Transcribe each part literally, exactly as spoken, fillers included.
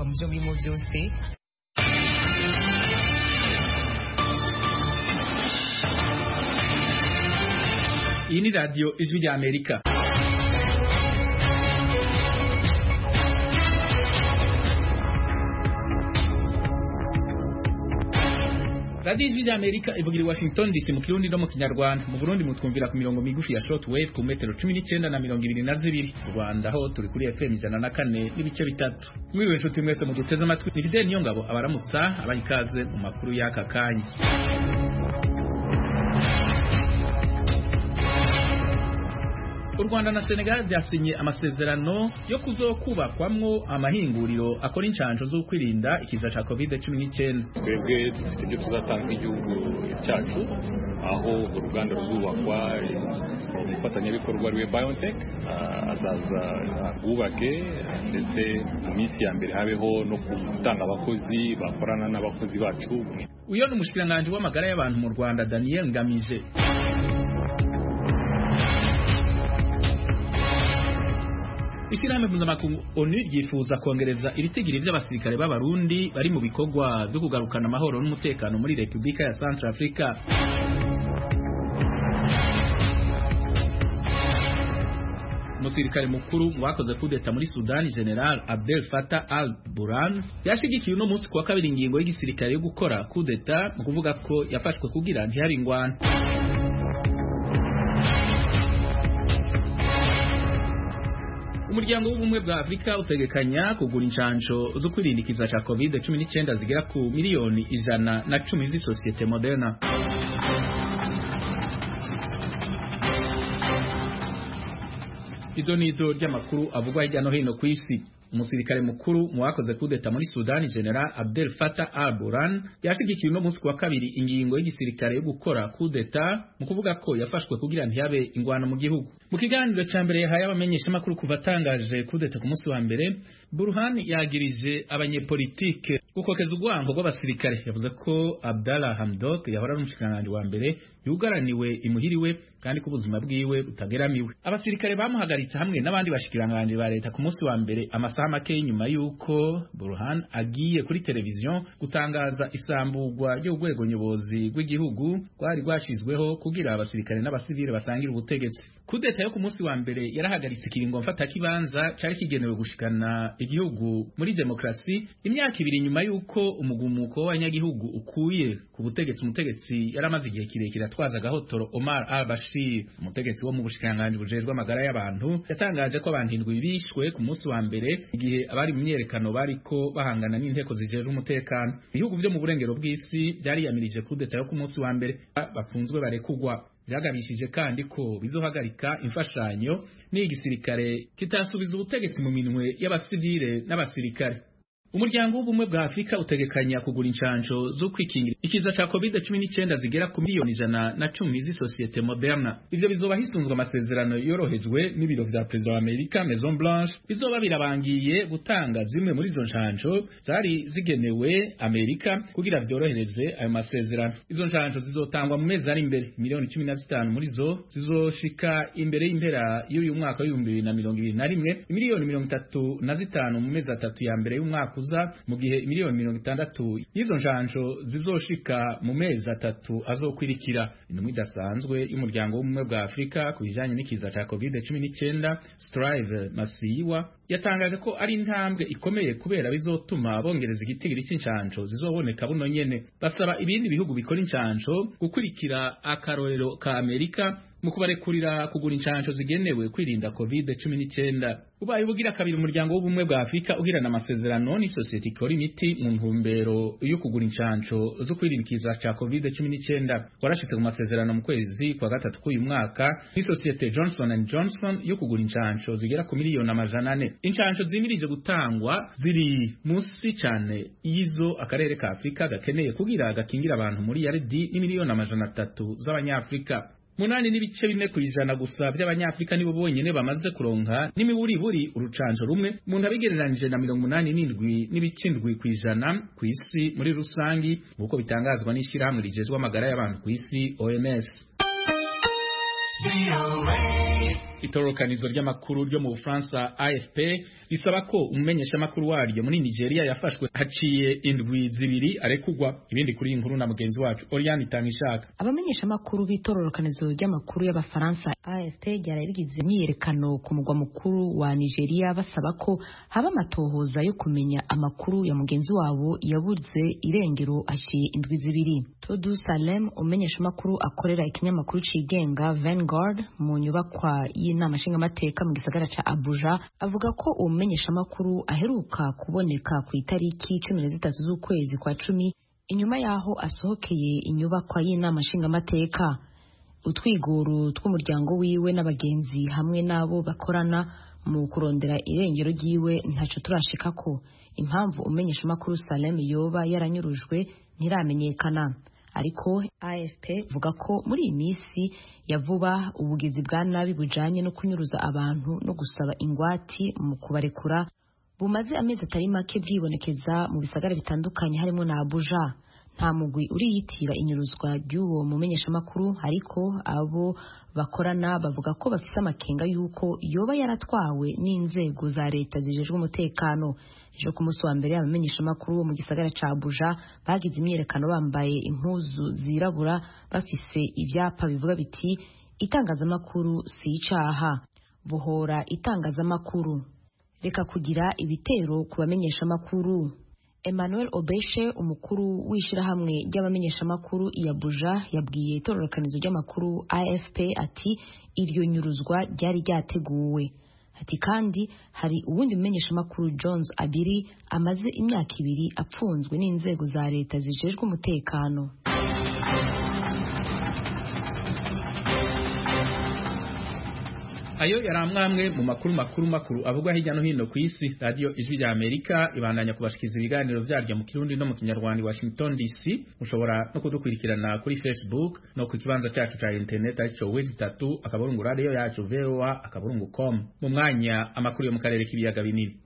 mu byo birimo byose. Iyi ni radio Ijwi rya Amerika. Radio Ijwi rya Amerika ivugira i Washington D C mu Kirundi no mu Kinyarwanda. Mu Burundi mutwumvira ku mirongo migufi ya shortwave ku metero cumi n'icyenda na mirongo ibiri na zibiri. Mu Rwanda ho turi kuri F M ijana na kane n'ibice bitatu. Mwiriwe nshuti mwese muduteze amatwi. Ni Fidel Niyongabo abaramutsa abanyikaze mu makuru y'aka kanya. U Rwanda na Senegal byasinye amasezerano yo kuzokubakwamwo amahinguriro akora incanco zo kwirinda ikiza ca covid cumi n'icyenda. Twebwe dufite ibyo tuzatanga igihugu cyacu aho uruganda ruzubakwa umufatanyabikorwa rwe BioNTech azaza rwubake ndetse mu minsi ya mbere habeho no gutanga abakozi bakorana n'abakozi bacu. Uyo ni umushikiranganje w'amagara y'abantu mu Rwanda Daniel Ngamije. Ishirahamwe mpuzamakungu ONU ryifuza kongereza ibitigiri by'abasirikare b'abarundi bari mu bikorwa byo kugarukana amahoro n'umutekano muri Republika ya Centrafrica. Umusirikare mukuru wakoze kudeta muri Sudan General Abdel Fattah al-Burhan yashigikiye uno munsi kuwa kabiri ingingo y'igisirikare yo gukora kudeta mu kuvuga ko yafashwe kugira ntihabe ingwano. Umuryango w'ubumwe bwa Afrika utegekanya kugura incanco zo kwirinda ikiza ca covid cumi n'icyenda zigera ku miliyoni ijana na cumi z'isosiyete Moderna. Idonido ry'amakuru avugwa hirya no hino ku isi. Umusirikare mukuru mu wakoze kudeta muri Sudan General Abdel Fattah al-Burhan yashigikiye no munsi kwa kabiri ingingo y'igisirikare yo gukora kudeta mu kuvuga ko yafashwe kugira ntiyabe ingwano mu gihugu. Mu kiganiro ca mbere yahaye abamenyesha makuru kuva atangaje kudeta ku munsi wa mbere, Burhan yagirije abanyepolitike gukokeza urwango rw'abasirikare. Yavuze ko Abdallah Hamdok yahora ari umushikiranganje wa mbere yugaraniwe imuhiriwe kandi ko ubuzima bwiwe butageramiwe. Abasirikare bamuhagaritse hamwe n'abandi bashikiranganje ba leta ku munsi wa mbere amasaha make nyuma yuko Burhan agiye kuri televiziyo gutangaza isambugwa ryo rwego nyobozi rw'igihugu rwari rwashizweho kugira abasirikare n'abasivile basangira ubutegetsi. Kudeta yo ku munsi wa mbere yarahagaritse ikiringo mfata kibanza cari kigenewe gushikana igihugu muri demokrasi imyaka ibiri nyuma yuko umugumuko w'abanyagihugu ukuye ku butegetsi. Umutegetsi yaramaze igihe kirekire atwaza gahotoro Omar al-Bashir, umutegetsi wo mu bushikiranganje bujejwe amagara y'abantu, yatangaje ko abantu indwi bishwe ku munsi wa mbere igihe abari mu myerekano bariko bahangana n'inteko zijejwe umutekano. Ibihugu byo mu burengero bw'isi byariyamirije kudeta yo ku munsi wa mbere bafunzwe barekugwa. Byagabishije kandi ko bizohagarika imfashanyo n'igisirikare kitasubiza ubutegetsi mu minwe y'abasivile n'abasirikare. Umuryango w'ubumwe bwa Afrika utegekanya kugura incanco zo kwikingira ikiza ca covid cumi n'icyenda zigera ku miliyoni ijana na cumi z'isosiyete Moderna. Ivyo bizoba hisunzwe amasezerano yorohejwe n'ibiro vya President wa Amerika Maison Blanche, bizoba birabangiye gutanga zimwe muri izo ncanco zari zigenewe Amerika kugira vyorohereze ayo masezerano. Izo ncanco zizotangwa mu mezi ari imbere. Miliyoni cumi na zitanu muri zo zizoshika imbere y'impera y'uyu mwaka w'ibihumbi bibiri na mirongo ibiri na rimwe, miliyoni mirongo itatu na zitanu mu mezi atatu ya mbere y'umwaka mu gihe miliyoni mirongo itandatu y'izo njanjo zizoshika mu mezi atatu azokwirikira. Intumwa idasanzwe y'umuryango w'ubumwe bwa Afrika ku bijanye n'ikiza ca covid cumi n'icyenda Strive Masiyiwa yatangaje ko ari intambwe ikomeye kubera bizotuma bongereza igitigiri cy'incanco zizoboneka buno nyene. Basaba ibindi bihugu bikora incanco gukurikira akarorero ka Amerika mu kubarekurira kugura incanco zigenewe kwirinda covid cumi n'icyenda. Ubaye ubugira kabiri umuryango w'ubumwe bwa Afrika ugirana amasezerano ni society ikora imiti mu ntumbero yo kugura incanco zo kwirinda ikiza ca covid cumi n'icyenda. Warashitse ku masezerano mu kwezi kwa gatatu k'uyu mwaka ni societe Johnson and Johnson yo kugura incanco zigera ku miliyoni amajana ane. Incanco zimirije gutangwa ziri musi cyane yizo akarere ka Afrika gakeneye kugira gakingira abantu muri yaridi ni miliyoni amajana atatu z'abanyafrika. Munani n'ibice bine kwijana gusa by'abanyafrika nibo bonyene bamaze kuronka n'imiburi buri urucanjo rumwe umuntu abigereranije na mirongo umunani n'indwi n'ibice indwi kwijana ku isi muri rusangi uko bitangazwa n'ishirahamwe rijejwe amagara y'abantu ku isi O M S. Itororokanizo ry'amakuru ryo mu Bufaransa A F P risaba ko umumenyesha makuru waryo muri Nigeria yafashwe haciye indwi zibiri arekugwa. Ibindi kuri inkuru na mugenzi wacu Oriane Itangishaka. Abamenyesha makuru b'itororokanizo ry'amakuru y'Abafaransa A F P ryarigize imyiyerekano ku mugwa mukuru wa Nigeria basaba ko haba amatohoza yo kumenya amakuru ya mugenzi wabo yabuze irengero haciye indwi zibiri. Todu Salem umenyesha makuru akorera ikinyamakuru cigenga Vanguard mu nyubakwa y'inama nshingamateka mu gisagara ca Abuja avuga ko umenyesha makuru aheruka kuboneka ku itariki cumi na zitatu z'ukwezi kwa cumi inyuma yaho asohokeye inyubakwa y'inama nshingamateka. Utwigoro tw'umuryango wiwe n'abagenzi hamwe nabo bakorana mu kurondera irengero ryiwe ntaco turashikako. Impamvu umenyesha makuru Salem yoba yaranyurujwe ntiramenyekana, ariko A F P vuga ko muri iyi misi ya vuba ubugizi bwa nabi bujanye no kunyuruza abantu no gusaba ingwati mu kubarekura bumaze amezi atari make bwibonekeza mu bisagara bitandukanye harimo na Abuja. Nta mugwi uriyitira inyuruzwa ry'uwo mumenyesha makuru, ariko abo bakorana bavuga ko bafise amakenga yuko yoba yaratwawe n'inzego za leta zijejwe umutekano. Ejo ku munsi wa mbere abamenyesha makuru mu gisagara ca Abuja bagize imyerekano bambaye impuzu zirabura bafise ivyapa bivuga biti itangazamakuru si icaha, bohora itangazamakuru, reka kugira ibitero ku bamenyesha makuru. Emmanuel Obeshe umukuru w'ishirahamwe ry'abamenyesha makuru i Abuja yabwiye itororokanizo ry'amakuru A F P ati iryo nyuruzwa ryari ryateguwe. Ati kandi hari uwundi mumenyesha makuru Jones Abiri amaze imyaka ibiri apfunzwe n'inzego za leta zijejwe umutekano. Ayo yaramwamwe mu makuru makuru makuru avugwa hirya no hino ku isi. Radio Ijwi rya Amerika ibandanya kubashikiza ibiganiro vyaryo mu Kirundi no mu Kinyarwanda i Washington D C. Mushobora no kudukurikirana kuri Facebook no ku kibanza cyacu ca internet arico wezi tatu akaburungu radio yacu V O A akaburungu com. Mu mwanya amakuru yo mu karere k'ibiyaga binini.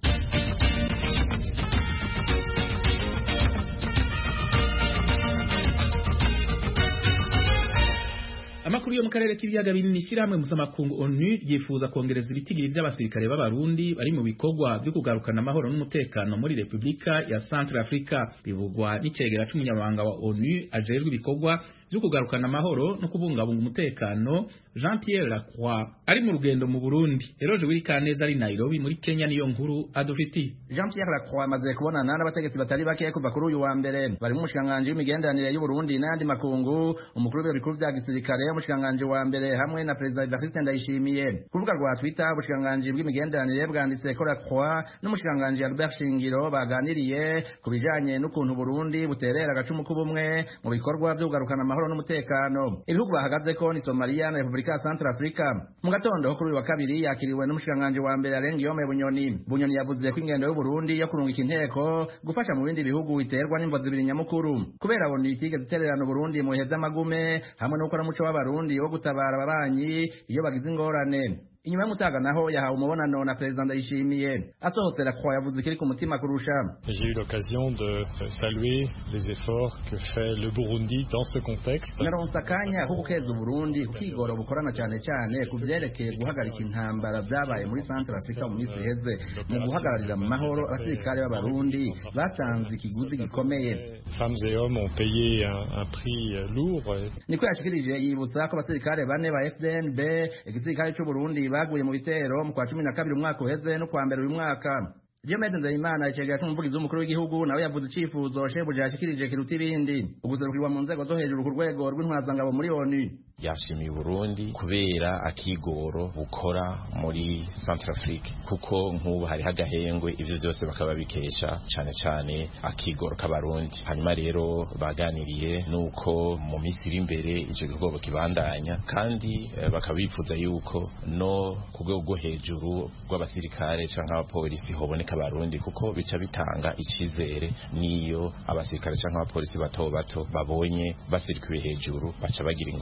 Amakuru yo mu karere k'ibiyaga binini shiramwe mpuzamakungu ONU yifuza kongereza ibitigiri by'abasirikare b'abarundi bari mu bikorwa byo kugarukana amahoro n'umutekano muri Republika ya Central Africa. Bivugwa n'icegera c'umunyamabanga wa ONU ajejwe ibikorwa byo kugarukana amahoro no kubungabunga umutekano Jean Pierre Lacroix ari mu rugendo mu Burundi. Eroje Wirikaneza ari Nairobi muri Kenya niyo nkuru adufiti. Jean Pierre Lacroix amaze kubonana n'abategetsi batari bake kuva kuri uyu wa mbere bari mu mushikanganje w'imigenderanire y'u Burundi n'andi makungu, umukuru w'ibikuru bya gisirikare y'umushikanganje wa mbere hamwe na President Evariste Ndayishimiye. Ku rubuga rwa Twitter ubushikanganje bw'imigenderanire bwanditse ko Lacroix n'umushikanganje Albert Shingiro baganiriye ku bijanye n'ukuntu Burundi buterera agacumu k'ubumwe mu bikorwa byo kugarukana amahoro n'umutekano. Ibihugu bahagaze ko ni Somalia na Republika ya Central Africa. Mu gatondo kuri uyu wa kabiri yakiriwe n'umushikanganje wa mbere Arengiyome Bunyoni. Bunyoni yavuze ko ingendo y'u Burundi yo kurungika inteko gufasha mu bindi bihugu biterwa n'imvo zibiri nyamukuru. Kubera bo nitige zitererana Burundi mu heza magume hamwe no gukora muco w'abarundi wo gutabara ababanyi iyo bagize ingorane. Inyuma y'umutaga naho yahawe umubonano na President Ndayishimiye. Asohotse Lacroix yavuze kiri ku mutima kurusha. J'ai eu l'occasion de saluer les efforts que fait le Burundi dans ce contexte. Naronse akanya ko gukeza Burundi kukigora bukorana cyane cyane ku vyerekeye guhagarika intambara vyabaye muri Central Africa mu minsi iheze mu guhagararira mu mahoro abasirikare b'abarundi batanze ikiguzi gikomeye. Femmes et hommes ont payé un, un prix lourd. Niko yashikirije yibutsa ko abasirikare bane ba F D N B igisirikare cy'u Burundi baguye mu bitero mu kwa cumi na kabiri umwaka uheze no kwa mbere uyu mwaka. Diomede Nzeyimana icegera c'umuvugizi w'umukuru w'igihugu nawe yavuze icifuzo shebuja yashikirije kiruta ibindi uguserukirwa mu nzego zo hejuru ku rwego rw'intwazangabo muri ONU. Yashimiye Burundi kubera akigoro bukora muri Centrafrique kuko nk'ubu hari hagahengwe ivyo byose bakaba bikesha cyane cyane akigoro k'abarundi. Hanyuma rero baganiriye nuko mu minsi iri imbere ico gikorwa kibandanya kandi eh, bakaba bifuza yuko no ku rwego rwo hejuru rw'abasirikare canke abapolisi hoboneka abarundi kuko bica bitanga icizere niyo abasirikare canke abapolisi bato bato babonye basirikiwe hejuru baca bagira ingoga.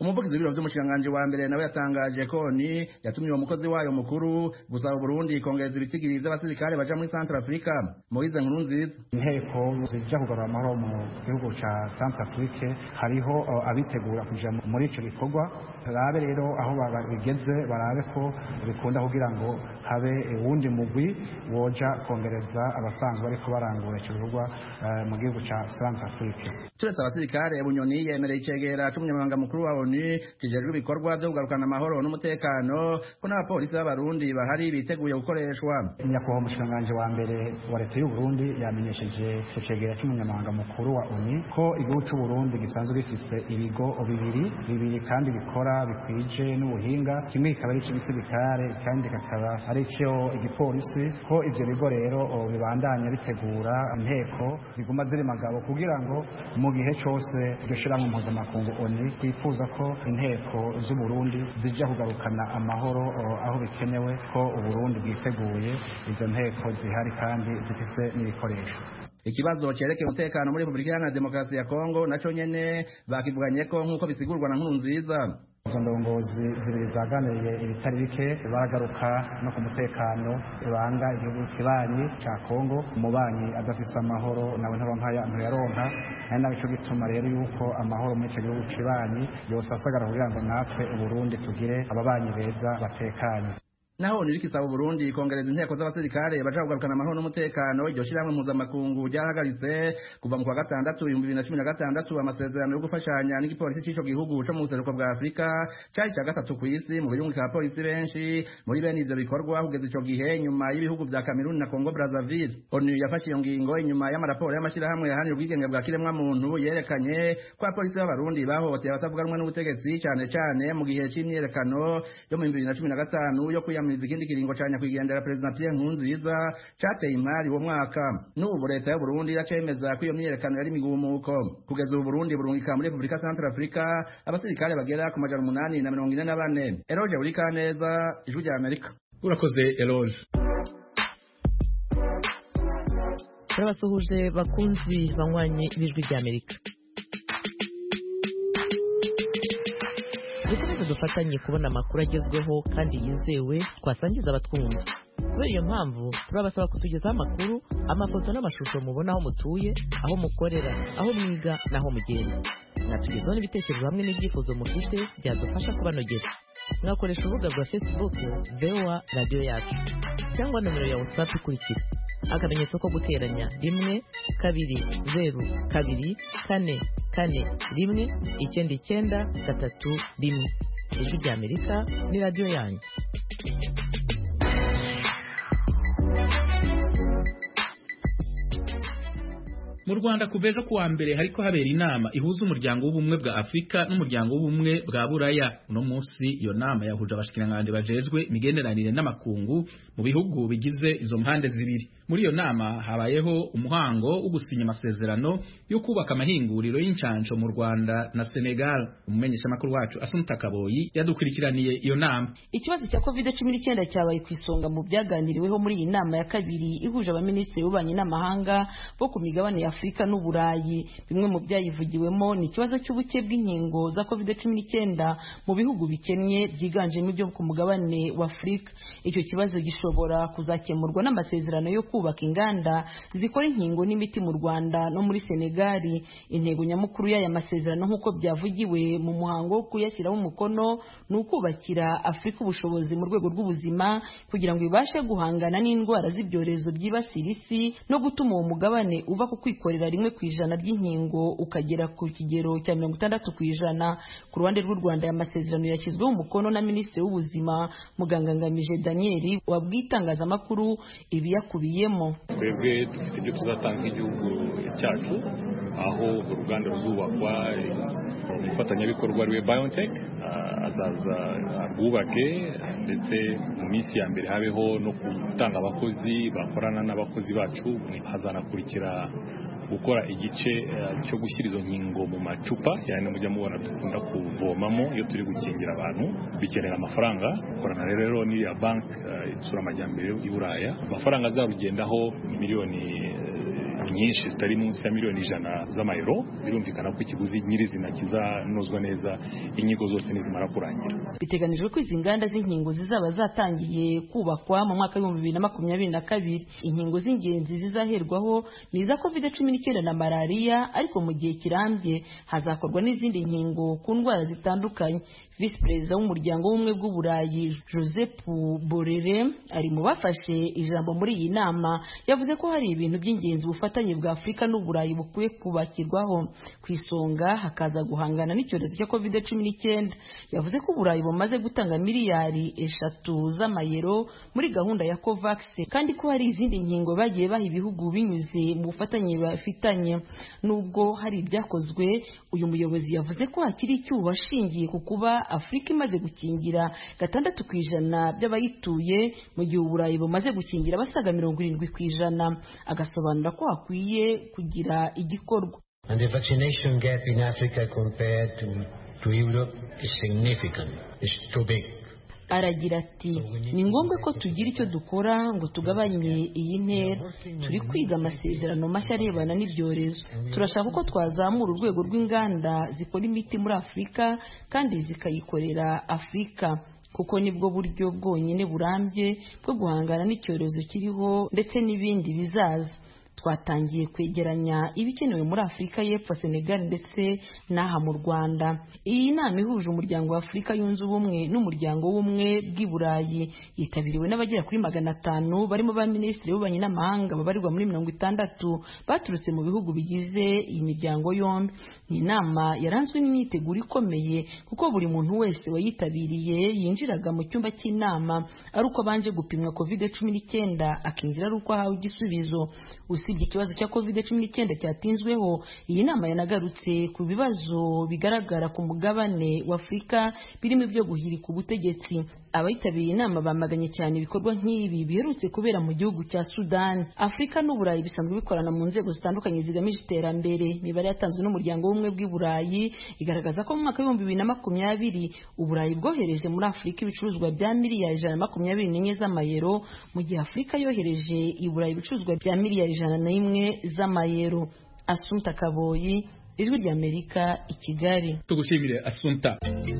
umuvugizi w'ibiro vy'umushikiranganji wa mbere nawe yatangaje ko ni yatumye uwo mukozi wayo mukuru gusaba Burundi kongereza ibitigiri vy'abasirikare baja muri Central Africa. Moise Nkurunziza: inteko zija kugarura amahoro mu gihugu ca Central Africa hariho abitegura kuja muri ico gikorwa, barabe rero aho babigeze, barabe ko bikunda kugira ngo habe uwundi mugwi woja kongereza abasanzwe ariko barangura ico gikorwa mu gihugu ca Central Africa. Turetse abasirikare, Bunyoni yemereye icegera c'umunyamabanga mukuru wa O N U kijejwe ibikorwa vyo kugarukana amahoro n'umutekano ko n'abapolisi b'abarundi bahari biteguye gukoreshwa. Nyakubahwa umushikiranganji wa mbere wa leta y'u Burundi yamenyesheje icegera c'umunyamabanga mukuru wa O N U ko igihugu c'u Burundi gisanzwe gifise ibigo bibiri bibiri kandi bikora bikwije n'ubuhinga, kimwe kikaba ari ic'igisirikare kandi kakaba ari ico igipolisi, ko ivyo bigo rero bibandanya bitegura inteko ziguma ziri magabo kugira ngo mu gihe cose iryo shirahamwe mpuzamakungu O N U twifuza ko inteko z'u Burundi zija kugarukana amahoro aho bikenewe, ko Uburundi bwiteguye izo nteko zihari kandi zifise n'ibikoresho. Ikibazo cerekeye umutekano muri Republika Iharanira Demokarasi ya Kongo naco nyene bakivuganye ko nk'uko bisigurwa na Nkurunziza. Izo ndongozi zibiri zaganiriye ibitari bike, baragaruka no ku mutekano ibanga igihugu kibanyi ca Kongo. Umubanyi adafise amahoro nawe ntayaronka, ari naco ico gituma rero yuko amahoro muri ico gihugu kibanyi yose asagara kugira ngo natwe Uburundi tugire ababanyi beza batekanye. Naho nirikisaba Burundi kongereza inteko z'abasirikare baje kugarukana amahoro n'umutekano, iryo shiramwe mpuzamakungu ryahagaritse kuva mu kwa gatandatu ibihumbi bibiri na cumi na gatandatu amasezerano yo gufashanya n'igipolisi c'ico gihugu co mu buseruko bwa Afrika cari ca gatatu kw'isi mu birungi ka polisi benshi muri bene ivyo bikorwa kugeza ico gihe nyuma y'ibihugu vya Cameroon na Congo Brazzaville. O N U yafashe iyo ngingo inyuma y'amaraporo y'amashirahamwe yahanira ubwigenge bwa kiremwa muntu yerekanye ko abapolisi b'abarundi bahohoteye abatavuga rumwe n'ubutegetsi cane cane mu gihe c'imyerekano yo mu bibiri na cumi na gatanu yo kwiyamiriza ikindi kiringo ca nyakwigendera Perezida Pierre Nkurunziza cateye imari uwo mwaka. N'ubu leta y'u Burundi iracemeza ko iyo myerekano yari imigumuko. Kugeza ubu Burundi burungika muri Republika Central Africa abasirikare bagera ku majana umunani na mirongo ine na bane. Eloge Burikaneza, Ijwi rya Amerika. Urakoze Eloge. Turabasuhuje bakunzi banywanye b'Ijwi rya Amerika. Dukomeze dufatanye kubona amakuru agezweho kandi yizewe twasangiza abatwumva. Kubera iyo mpamvu turabasaba kutugezaho amakuru, amafoto n'amashusho mubona aho mutuye, aho mukorera, aho mwiga n'aho mugenda. Mwatugezaho n'ibitekerezo hamwe n'ibyifuzo mufite byadufasha kubanogera. Mwakoresha urubuga rwa Facebook V O A Radio Yacu cyangwa nomero ya WhatsApp ikurikira: akamenyetso ko guteranya rimwe kabiri zeru kabiri kane kane rimwe icyenda icyenda gatatu rimwe. Ijwi rya Amerika ni radio yanyu. Mu Rwanda kuva ejo kuwa mbere hariko habera inama ihuza umuryango w'ubumwe bwa Afrika n'umuryango w'ubumwe bwa Buraya. Uno munsi iyo nama yahuje abashikiranganje bajejwe imigenderanire n'amakungu mu bihugu bigize izo mpande zibiri. Muri iyo nama habayeho umuhango wo gusinya amasezerano yo kubaka amahinguriro y'incanco mu Rwanda na Senegal. Umumenyesha makuru wacu Asumta Kaboyi yadukurikiraniye iyo nama. Ikibazo cya covid cumi n'icyenda cyabaye ku isonga mu byaganiriweho muri iyi nama ya kabiri ihuje abaminisitiri b'ububanyi n'amahanga bo ku migabane ya Afrika n'Uburayi. Bimwe mu byayivugiwemo ni ikibazo cy'ubuke bw'inkingo za covid cumi n'icyenda mu bihugu bikennye byiganjemo ibyo ku mugabane wa Afrika. Icyo kibazo gishobora kuzakemurwa n'amasezerano yo kubaka inganda zikora inkingo n'imiti mu Rwanda no muri Senegal. Intego nyamukuru y'aya masezerano nk'uko byavugiwe mu muhango wo kuyashyiraho umukono ni ukubakira Afrika ubushobozi mu rwego rw'ubuzima kugira ngo ibashe guhangana n'indwara z'ibyorezo byibasira isi no gutuma uwo mugabane uva ku kwikorera rimwe ku ijana ry'inkingo ukagera ku kigero cya mirongo itandatu ku ijana. Ku ruhande rw'u Rwanda aya masezerano yashyizweho umukono na Minisitiri w'Ubuzima Muganga Ngamije Daniel wabwiye itangazamakuru ibiyakubiyemo. Twebwe dufite ibyo tuzatanga nk'igihugu cyacu, aho uruganda ruzubakwa, umufatanyabikorwa ariwe BioNTech azaza arwubake, ndetse mu minsi ya mbere habeho no gutanga abakozi bakorana n'abakozi bacu. Hazanakurikira gukora igice cyo gushyira izo nkingo mu macupa, yani mujya mubona dukunda kuvomamo iyo turi gukingira abantu, bikenera amafaranga. Korana rero n'iriya bank itsura amajyambere y'Uburaya, amafaranga azarugendaho miliyoni nyinshi zitari munsi ya miliyoni ijana z'amayero. Birumvikana ko ikiguzi nyirizina kizanozwa neza inyigo zose nizimara kurangira. Biteganijwe ko izi nganda z'inkingo zizaba zatangiye kubakwa mu mwaka w'ibihumbi bibiri na makumyabiri na kabiri. Inkingo z'ingenzi zizaherwaho ni iza covid cumi n'icyenda na malariya, ariko mu gihe kirambye hazakorwa n'izindi nkingo ku ndwara zitandukanye. Vice Perezida w'umuryango w'ubumwe bw'Uburayi Joseph Borrell ari mu bafashe ijambo muri iyi nama, yavuze ko hari ibintu by'ingenzi ubufatanye bwa Afurika n'Uburayi bukwiye kubakirwaho. Ku isonga hakaza guhangana n'icyorezo cya covid cumi n'icyenda. Yavuze ko Uburayi bumaze gutanga miliyari eshatu z'amayero muri gahunda ya COVAX, kandi ko hari izindi nkingo bagiye baha ibihugu binyuze mu bufatanye bafitanye. Nubwo hari ibyakozwe, uyu muyobozi yavuze ko hakiri icyuho ashingiye ku kuba Afurika imaze gukingira gatandatu ku ijana by'abayituye, mu gihe Uburayi bumaze gukingira basaga mirongo irindwi ku ijana. Agasobanura ko hakwiye kugira igikorwa. And the vaccination gap in Africa compared to, to Europe is significant. It's too big. Aragira ati ni ngombwa ko tugira icyo dukora ngo tugabanye iyi ntera. Turi kwiga amasezerano mashya arebana n'ibyorezo. Turashaka ko twazamura urwego rw'inganda zikora imiti muri Afurika kandi zikayikorera Afurika, kuko nibwo buryo bwonyine burambye bwo guhangana n'icyorezo kiriho ndetse n'ibindi bizaza. Twatangiye kwegeranya ibikenewe muri Afurika y'Epfo, Senegal ndetse n'aha mu Rwanda. Iyi nama ihuje umuryango wa Afurika yunze ubumwe n'umuryango w'ubumwe bw'i Burayi yitabiriwe n'abagera kuri magana atanu, barimo ba minisitiri w'ububanyi n'amahanga babarirwa muri mirongo itandatu baturutse mu bihugu bigize iyi miryango yombi. Ni inama yaranzwe n'imyiteguro ikomeye, kuko buri muntu wese wayitabiriye yinjiraga mu cyumba cy'inama ari uko abanje gupimwa covid cumi n'icyenda, akinjira ari uko ahawe igisubizo. Usibye ikibazo cya covid cumi n'icyenda cyatinzweho, iyi nama yanagarutse ku bibazo bigaragara ku mugabane wa Afurika birimo ibyo guhirika ubutegetsi. Abayitabiriye inama bamaganye cyane ibikorwa nk'ibi biherutse kubera mu gihugu cya Sudan. Afurika n'Uburayi bisanzwe bikorana mu nzego zitandukanye zigamije iterambere. Imibare yatanzwe n'umuryango w'ubumwe bw'i Burayi igaragaza ko mu mwaka w'ibihumbi bibiri na makumyabiri Uburayi bwohereje muri Afurika ibicuruzwa bya miliyari ijana na makumyabiri n'enye z'amayero, mu gihe Afurika yohereje i Burayi ibicuruzwa bya miliyari ijana na imwe z'amayero. Assunta Kaboyi, Ijwi ry'Amerika, i Kigali. Tugushimire Assunta.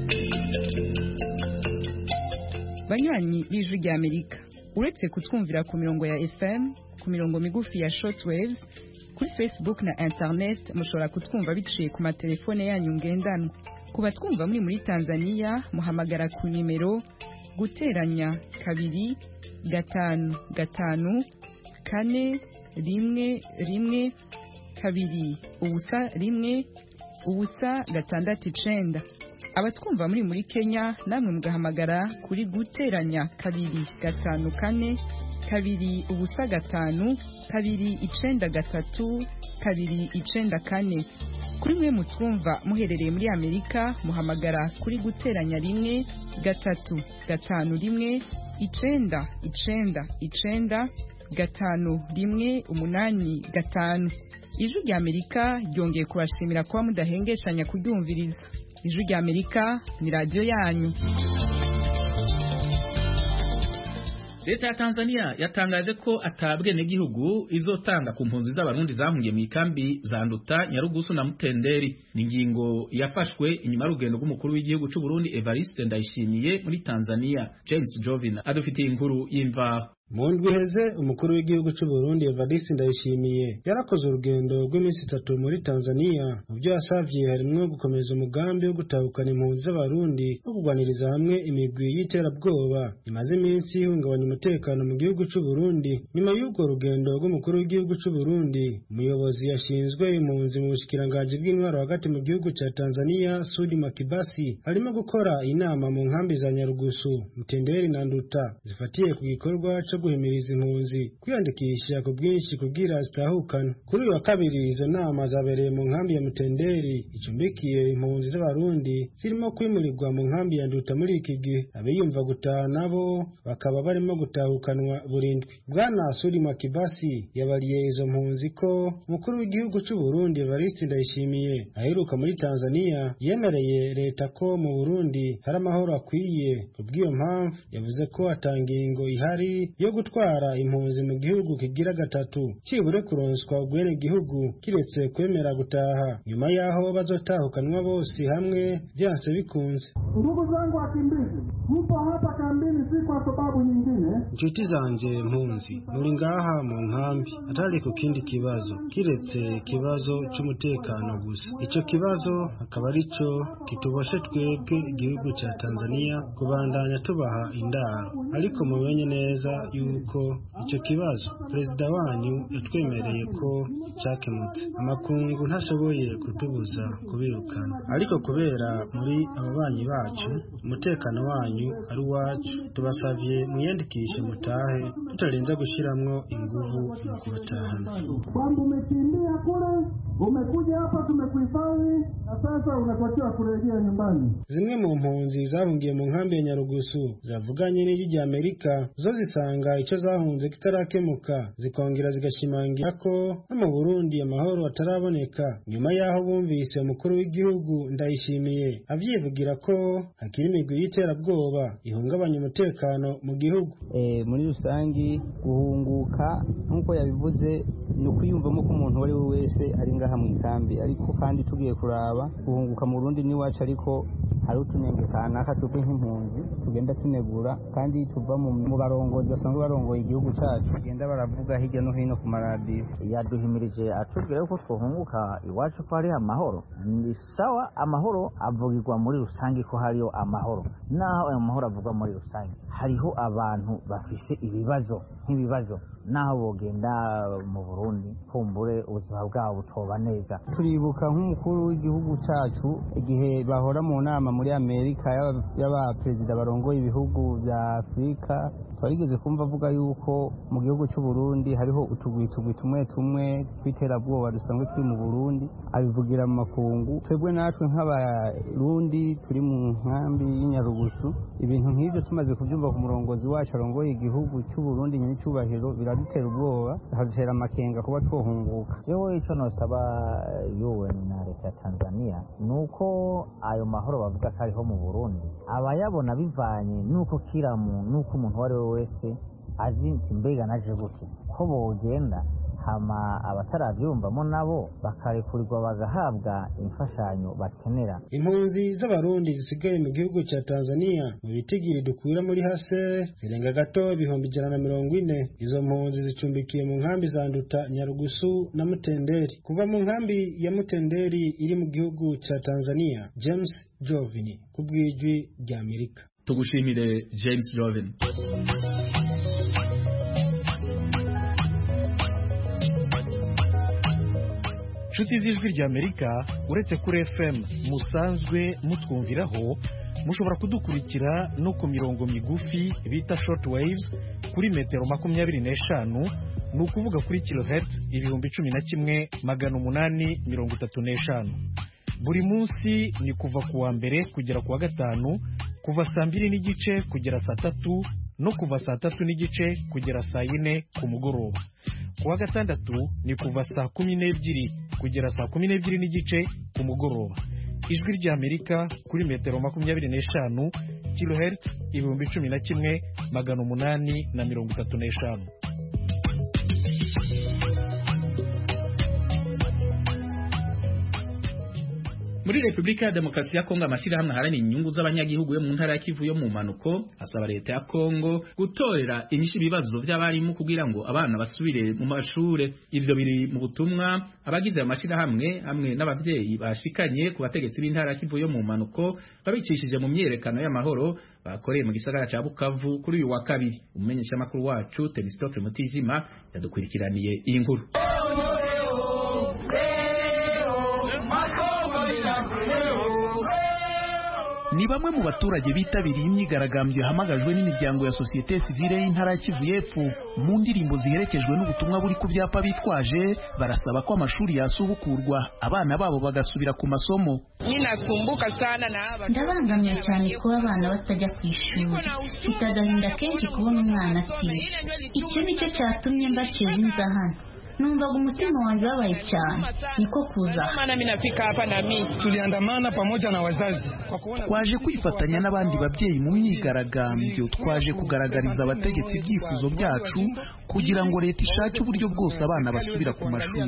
Banywanyi b'Ijwi ry'Amerika, uretse kutwumvira ku mirongo ya F M, ku mirongo migufi ya shortwaves, kuri Facebook na internet mushobora kutwumva biciye ku matelefone yanyu ngendanwa. Ku batwumva muri muri Tanzania muhamagara ku nimero guteranya kabiri gatanu gatanu kane rimwe rimwe kabiri ubusa rimwe ubusa gatandatu icenda. Abatwumva muri muri Kenya namwe mugahamagara kuri guteranya kabiri gatanu kane kabiri ubusa gatanu kabiri icenda gatatu kabiri icenda kane. Kuri mwe mutwumva muherereye muri Amerika muhamagara kuri guteranya rimwe gatatu gatanu rimwe icenda icenda icenda gatanu rimwe umunani gatanu. Ijwi ry'Amerika ryongeye kubashimira kuba mudahengeshanya kuryumviriza. Ijwi ry'Amerika ni radio yanyu. Leta ya Tanzania yatangaje ko atabwene gihugu izotanga ku mpunzi z'abarundi zahungiye mu ikambi za Nduta, Nyarugusu na Mutenderi. Ni ingingo yafashwe inyuma y'urugendo rw'umukuru w'igihugu cy'u Burundi Evariste Ndayishimiye muri Tanzania. James Jovina adufitiye inkuru y'imvaho. Mu ndwi iheze umukuru w'igihugu cy'u Burundi Evariste Ndayishimiye yarakoze urugendo rw'iminsi itatu muri Tanzania. Mu byo yasavye harimwo gukomeza umugambi wo gutahukana impunzi z'abarundi no kugwaniriza hamwe imigwi y'iterabwoba imaze iminsi ihungabanya umutekano mu gihugu cy'u Burundi. Nyuma y'urwo rugendo rw'umukuru w'igihugu cy'u Burundi, umuyobozi yashinzwe impunzi mu bushikiranganje bw'intwaro hagati mu gihugu cya Tanzania Sudi Makibasi arimo gukora inama mu nkambi za Nyarugusu, Mutenderi na Nduta zifatiye ku gikorwa cyo guhimiriza impunzi kwiyandikisha ku bwinshi kugira zitahukana. Kuri uyu wa kabiri izo nama zabereye mu nkambi ya Mutenderi icumbikiye impunzi z'abarundi zirimo kwimurirwa mu nkambi ya Nduta muri iki gihe. Abiyumva gutaha nabo bakaba barimo gutahukanwa burindwi. Bwana Sudi Makibasi yabariye izo mpunzi ko umukuru w'igihugu cy'u Burundi Evariste Ndayishimiye aheruka muri Tanzania yemereye leta ko mu Burundi hari amahoro akwiye. Kubw'iyo mpamvu yavuze ko atangingo ihari yo gutwara impunzi mu gihugu kigira gatatu cibure kuronswa ubwene gihugu kiretse kwemera gutaha nyuma yaho bazotahukanwa bose hamwe byanse bikunze. Ndugu zangu wakimbizi, mpo hapa kambini si kwa sababu nyingine. Inshuti zanje mpunzi, muri ngaha mu nkambi atari ku kindi kibazo kiretse kibazo cy'umutekano gusa. Ico kibazo akaba arico kituboshe twebwe igihugu ca Tanzania kubandanya tubaha indaro, ariko mumenye neza yuko ico kibazo perezida wanyu yatwemereye ko cyakemutse. Amakungu ntashoboye kutubuza kubirukana, ariko kubera muri ababanyi bacu umutekano wanyu ari wacu, tubasavye mwiyandikishe mutahe tutarenza gushiramwo inguvu mu kubatahana. Kwamba umekimbia kule, umekuja hapa tumekuhifadhi na sasa unatakiwa kurejea nyumbani. Zimwe mu mpunzi zahungiye mu nkambi ya Nyarugusu zavuganye n'ijwi rya Amerika zo zisanga icyo zahunze kitarakemuka, zikongera zigashimangira ko no mu Burundi amahoro ataraboneka nyuma yaho bumvise umukuru w'igihugu Ndayishimiye avyivugira ko hakiri imigwi y'iterabwoba ihungabanya umutekano mu gihugu. E, muri rusangi guhunguka nkuko yabivuze ni kwiyumvamo ko umuntu wari we wese ari ngaha mu ikambi, ariko kandi tugiye kuraba guhunguka mu Burundi ni wacu, ariko hari utunenge kanaka twebwe nk'impunzi tugenda tunegura kandi tuva mu barongozi basanzwe barongoye igihugu cyacu bagenda baravuga hirya no hino ku maradiyo. Yaduhimirije atubwira ko twohunguka iwacu ko hari amahoro. Ni sawa, amahoro avugirwa muri rusange ko hariyo amahoro, naho ayo mahoro avugwa muri rusange hariho abantu bafise ibibazo nk'ibibazo naho bogenda mu Burundi kumbure ubuzima bwabo butoba neza. Turibuka nk'umukuru w'igihugu cyacu igihe bahora mu nama muri Amerika y'abaperezida barongoye ibihugu bya Afurika, twarigeze kumva avuga yuko mu gihugu cy'u Burundi hariho utugwi tugwi tumwe tumwe tw'iterabwoba dusanzwe turi mu Burundi, abivugira mu makungu. Twebwe natwe nk'abarundi turi mu nkambi y'Inyarugusu, ibintu nk'ibyo tumaze kubyumva ku murongozi wacu arongoye igihugu cy'u Burundi nyine cyubahiro biradutera ubwoba, hadutera amakenga kuba twohunguka. Yewe icyo nosaba U N na leta ya Tanzania nuko ayo mahoro bavuga ko ariho mu Burundi abayabona bivanye nuko kiramu nuko umuntu wari we wese azinzi mbega naje gute ko bogenda hama abatarabyumvamo nabo bakarekurirwa bagahabwa imfashanyo bakenera. Impunzi z'abarundi zisigaye mu gihugu cya Tanzania mu bitigiri dukwira muri hase zirenga gato ibihumbi ijana na mirongo ine. Izo mpunzi zicumbikiye mu nkambi za Nduta, Nyarugusu na Mutenderi. Kuva mu nkambi ya Mutenderi iri mu gihugu cya Tanzania, James Jovini kubwijwi rya Amerika. Tugushimire James Jovini. Nshuti z'ijwi rya Amerika, uretse kuri F M musanzwe mutwumviraho, mushobora kudukurikira no ku mirongo migufi bita short waves kuri metero makumyabiri n'eshanu, ni ukuvuga kuri kilohertz ibihumbi cumi na kimwe magana umunani mirongo itatu n'eshanu. Buri munsi ni kuva ku wa mbere kugera ku wa gatanu, kuva saa mbiri n'igice kugera saa tatu no kuva saa tatu n'igice kugera saa yine ku mugoroba. Ku wa gatandatu ni kuva saa kumi n'ebyiri kugera saa kumi n'ebyiri n'igice ku mugoroba. Ijwi rya Amerika kuri metero makumyabiri n'eshanu, kilohertz ibihumbi cumi na kimwe magana umunani na mirongo itatu n'eshanu. Muri Republika ya Demokarasi ya Kongo, amashirahamwe aharanira inyungu z'abanyagihugu yo mu ntara ya Kivu yo mu manuko asaba leta ya Kongo gutorera inyishu ibibazo by'abarimu kugira ngo abana basubire mu mashure. Ivyo biri mu butumwa abagize amashirahamwe hamwe n'abavyeyi bashikanye ku bategetsi b'intara ya Kivu yo mu manuko babicishije mu myerekano y'amahoro bakoreye mu gisagara ca Bukavu kuri uyu wa kabiri. Umumenyesha makuru wacu Temistocle Mutijima yadukurikiraniye iyi nkuru. Ni bamwe mu baturage bitabiriye imyigaragambyo yahamagajwe n'imiryango ya sosiyete sivile y'intara ya Kivu y'Epfo. Mu ndirimbo ziherekejwe n'ubutumwa buri ku byapa bitwaje, barasaba ko amashuri yasubukurwa abana babo bagasubira ku masomo. Ndabangamye cyane kuba abana batajya ku ishuri, mfite agahinda kenshi kubona umwana atiga. Icyo nicyo cyatumye mbacira inzahano. numvaga umutima wanjye wabaye cyane niko kuza tuliandamana pamoja na wazazi twaje kwifatanya n'abandi babyeyi mu myigaragambyo twaje kugaragariza abategetsi ibyifuzo byacu kugira ngo leta ishake uburyo bwose abana basubira ku mashuri.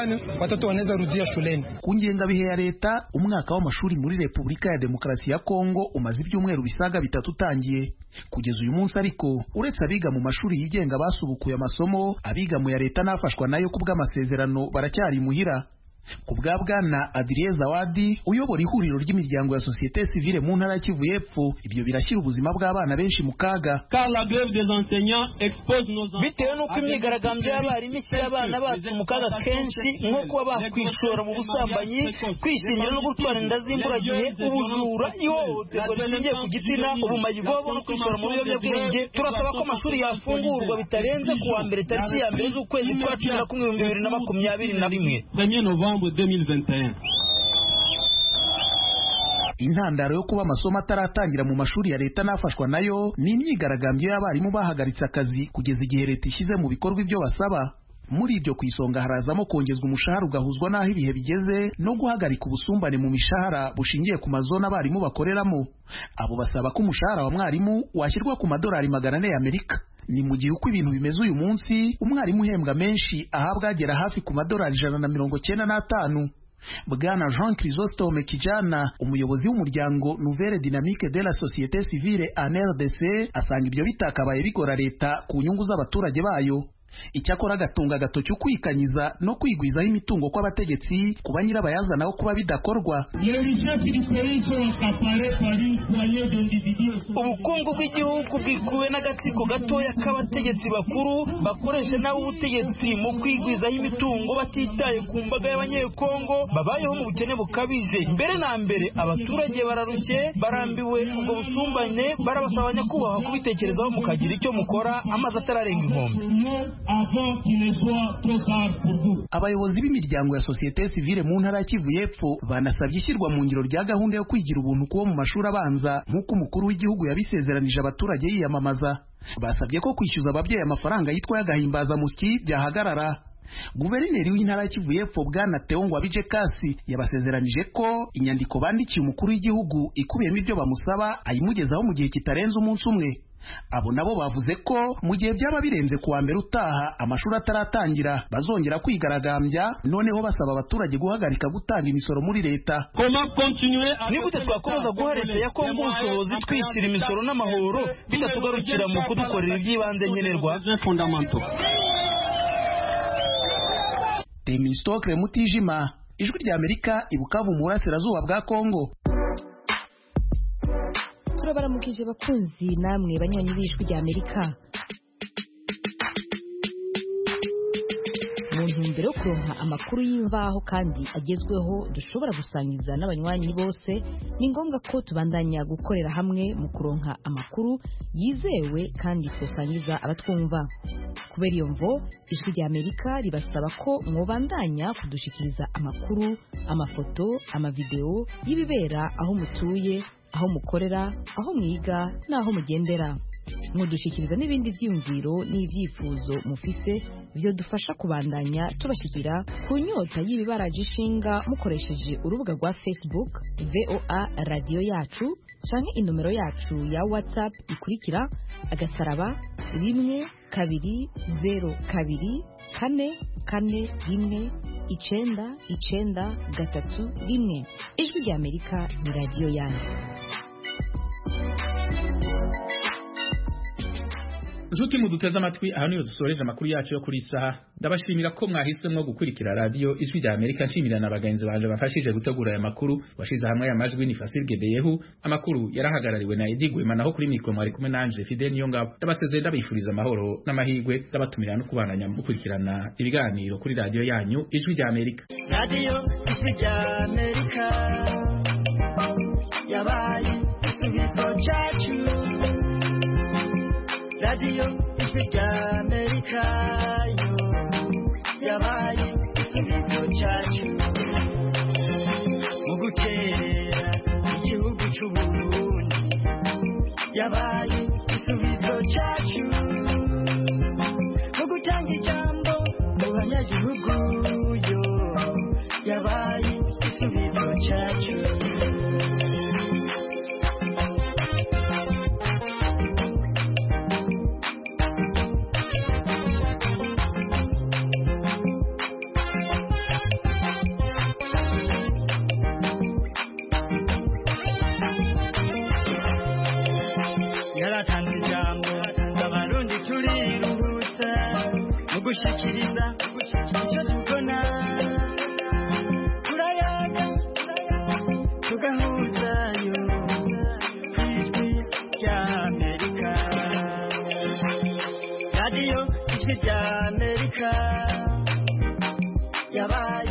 Ku ngengabihe ya leta umwaka w'amashuri muri Repubulika ya Demokarasi ya Kongo umaze ibyumweru bisaga bitatu utangiye. Kugeza uyu munsi ariko uretse abiga mu mashuri yigenga basubukuye amasomo, abiga mu ya leta n'afashwa nayo kubw'amasezerano baracyari muhira. Ku bwa Bwana Adrien Zawadi uyobora ihuriro ry'imiryango ya sosiyete sivile mu ntara ya Kivu y'Epfo, ibyo birashyira ubuzima bw'abana benshi mu kaga. Bitewe n'uko imyigaragambyo y'abarimu ishyira abana bacu mu kaga kenshi nko kuba bakwishora mu busambanyi, kwishimira no gutwara inda z'imburagihe, ubujura, ihohoterwa rishingiye ku gitsina, ubumayibobo no kwishora mu biyobyabwenge, turasaba ko amashuri yafungurwa bitarenze ku wa mbere tariki ya mbere z'ukwezi kwa cumi na kumwe ibihumbi bibiri na makumyabiri na rimwe. Intandaro yo kuba amasomo ataratangira mu mashuri ya leta n'afashwa nayo ni imyigaragambyo y'abarimu bahagaritse akazi kugeza igihe leta ishyize mu bikorwa ibyo basaba. Muri ibyo ku isonga harazamo kongezwa umushahara ugahuzwa n'aho ibihe bigeze no guhagarika ubusumbane mu mishahara bushingiye ku mazona abarimu bakoreramo. Abo basaba ko umushahara wa mwarimu washyirwa ku madolari magana ane y'Amerika. Ni mu gihe uko ibintu bimeze uyu munsi umwarimu uhembwa menshi ahabwa agera hafi ku madolari ijana na mirongo cyenda n'atanu. Bwana Jean Chrysostome Kijana umuyobozi w'umuryango Nouvelle Dynamique de la Société Civile en R D C asanga ibyo bitakabaye bigora leta ku nyungu z'abaturage bayo. Icyakora agatunga agatoki ukwikanyiza no kwigwizaho imitungo kw'abategetsi kuba nyirabayazana wo kuba bidakorwa. Ubukungu bw'igihugu bwikuwe n'agatsiko gatoya k'abategetsi bakuru bakoresha nabo ubutegetsi mu kwigwizaho imitungo batitaye ku mbaga y'abanyekongo babayeho mu bukene bukabije. Mbere na mbere abaturage bararushye, barambiwe ubwo busumbane, barabasaba nyakubahwa kubitekerezaho mukagira icyo mukora amazi atararenga inkombe. Abayobozi b'imiryango ya sosiyete sivile mu ntara ya Kivu y'Epfo banasabye ishyirwa mu ngiro rya gahunda yo kwigira ubuntu kubo mu mashuri abanza nk'uko umukuru w'igihugu yabisezeranije abaturage yiyamamaza. Basabye ko kwishyuza ababyeyi amafaranga yitwa y'agahimbazamusyi byahagarara. Guverineri w'intara ya Kivu y'Epfo Bwana Theo Ngwabije Kasi yabasezeranije ko inyandiko bandikiye umukuru w'igihugu ikubiyemo ibyo bamusaba ayimugezaho mu gihe kitarenze umunsi umwe. Abo nabo bavuze ko mu gihe byaba birenze kuwa mbere utaha amashuri ataratangira bazongera kwigaragambya, noneho basaba abaturage guhagarika gutanga imisoro muri leta. Ni gute twakomeza guha leta ya Kongo ubushobozi twishyira imisoro n'amahoro bitatugarukira mu kudukorera iby'ibanze nkenerwa? Temistokle Mutijima, Ijwi rya Amerika, i Bukavu mu burasirazuba bwa Kongo. Turabaramukije bakunzi namwe banywanyi b'Ijwi rya Amerika. Mu ntumbero yo kuronka amakuru y'imvaho kandi agezweho dushobora gusangiza n'abanywanyi bose, ni ngombwa ko tubandanya gukorera hamwe mu kuronka amakuru yizewe kandi twosangiza abatwumva. Kubera iyo mvo Ijwi rya Amerika ribasaba ko mwobandanya kudushikiriza amakuru, amafoto, amavideo y'ibibera aho mutuye, aho mukorera, aho mwiga n'aho mugendera. Mudushikiriza n'ibindi vyiyumviro n'ivyifuzo mufise byo dufasha kubandanya tubashikira ku nyota y'ibibaraje ishinga mukoresheje urubuga rwa Facebook V O A Radio Yacu canke inomero yacu ya WhatsApp ikurikira agasaraba rimwe kabiri zero kabiri kane kane rimwe icenda icenda gatatu rimwe. Ijwi rya Amerika ni radio yanyu. Njuti muduteze amatwi, aha niyo dusoreje amakuru yacu yo kuri isaha. Ndabashimira ko mwahisemo gukurikira radio Ijwi rya Amerika. Nshimira na bagenzi banje bafashije gutegura aya makuru, washize hamwe aya majwi ni Fasil Gebeyehu. Amakuru yarahagarariwe na Edi Gwema, naho kuri mikro mwari kumwe nanje Fidel Niyongabo. Ndabasezeye ndabifuriza amahoro n'amahirwe, ndabatumira no kubandanya gukurikirana ibiganiro kuri radio yanyu Ijwi rya Amerika. Radio Ijwi rya Amerika yabaye igisubizo cyacu. Radio Ijwi rya Amerika yo yabaye igisubizo cyacu. Mu gutera igihugu cy'u Burundi yabaye igisubizo cyacu. Mu gutanga ijambo mu banyagihugu igihugu yo yabaye igisubizo cyacu yaratanze ijambo abarundi turiruhutsa mu gushikiriza icyo tubona turayaga tugahuzayo ku ijwi rya Amerika radiyo ijwi rya Amerika